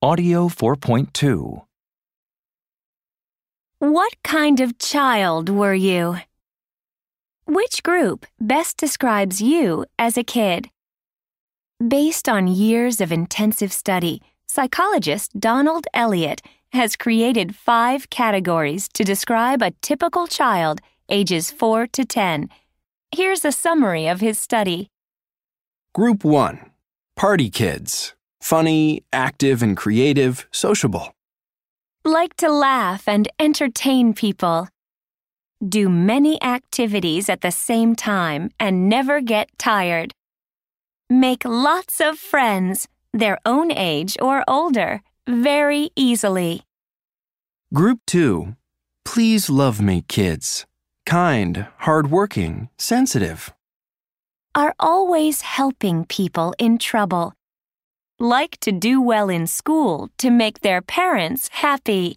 Audio 4.2. What kind of child were you? Which group best describes you as a kid? Based on years of intensive study, psychologist Donald Elliott has created 5 categories to describe a typical child ages 4 to 10. Here's a summary of his study. Group 1. Party kids. Funny, active and creative, sociable. Like to laugh and entertain people. Do many activities at the same time and never get tired. Make lots of friends, their own age or older, very easily. Group 2. Please love me kids. Kind, hardworking, sensitive. Are always helping people in trouble. Like to do well in school to make their parents happy.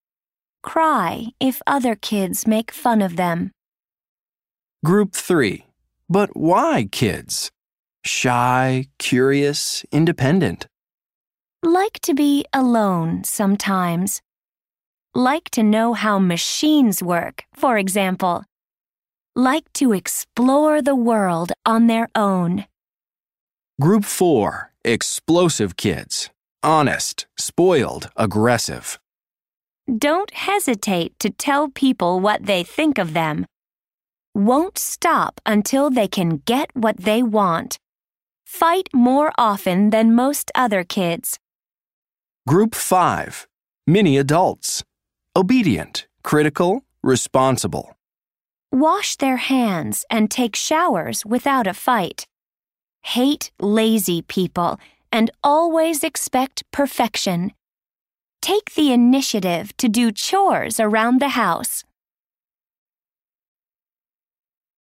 Cry if other kids make fun of them. Group 3. But why kids? Shy, curious, independent. Like to be alone sometimes. Like to know how machines work, for example. Like to explore the world on their own. Group 4. Explosive kids. Honest, spoiled, aggressive. Don't hesitate to tell people what they think of them. Won't stop until they can get what they want. Fight more often than most other kids. Group 5. Mini adults. Obedient, critical, responsible. Wash their hands and take showers without a fight. Hate lazy people and always expect perfection. Take the initiative to do chores around the house.